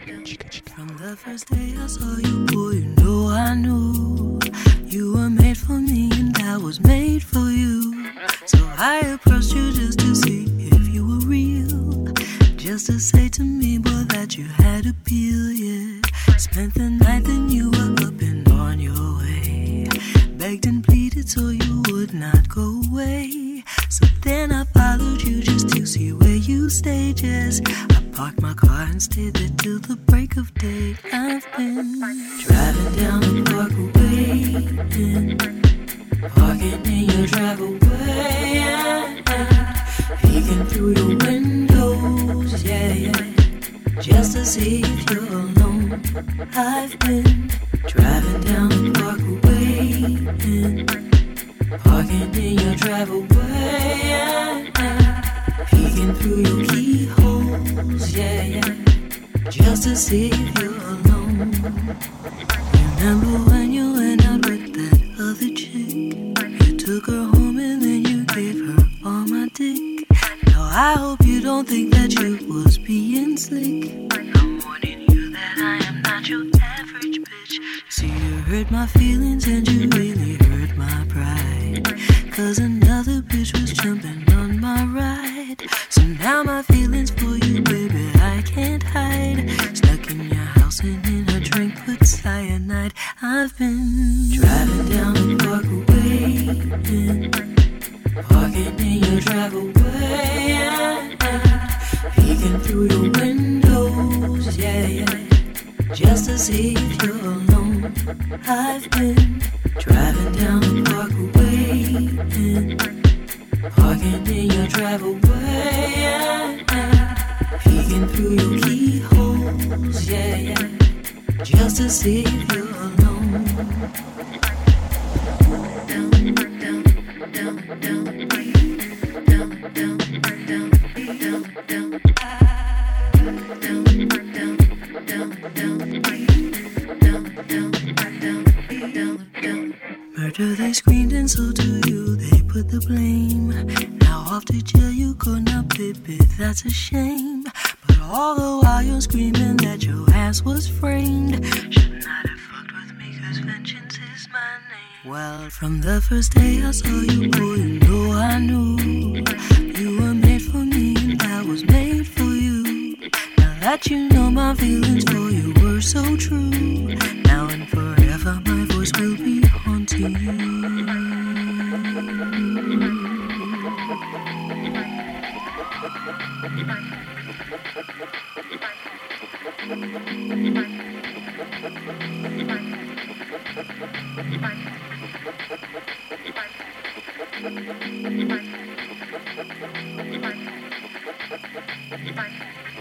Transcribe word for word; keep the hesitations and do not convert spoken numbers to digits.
From the first day I saw you, boy, you know I knew you were made for me and I was made for you. So I approached you just to see if you were real, just to say to me, boy, that you had appeal, yeah. Spent the night, then you were up and on your way, begged and pleaded so you would not go away. So then I followed you just to see where you stayed, yes. I parked my car and stayed there till the break of day. I've been driving down the parkway, parking in your driveway, and peeking through your windows, yeah, yeah, just to see if you're alone. I've been driving down the parkway, parking in your driveway, and peeking through your keyholes, yeah, yeah, just to see if you're alone. Remember when you went out with that other chick? You took her home and then you gave her all my dick. Now I hope you don't think that you was being slick. I'm warning you that I am not your average bitch. See, you hurt my feelings and you really hurt my pride, cause another bitch was jumping on my ride. So now my feelings for you, baby, I can't hide. Stuck in your house and in a drink with cyanide. I've been driving down the parkway, parking in your driveway, peeking through your windows, yeah, yeah, just to see if you're alone. I've been driving down the parkway, parking in your driveway, peeking through your keyholes, yeah, yeah, just to see if you're alone. Down, down, down, down, down, down, down, down, down. Murder, they screamed, and so to you they put the blame. Now off to jail you go, now baby, that's a shame. But all the while you're screaming that your ass was framed. Should not have fucked with me, cause vengeance is my name. Well, from the first day I saw you, boy, you know I knew you were made for me and I was made for you. Now that you know my feelings for you were so true, now and forever my voice will be haunting you. Bye.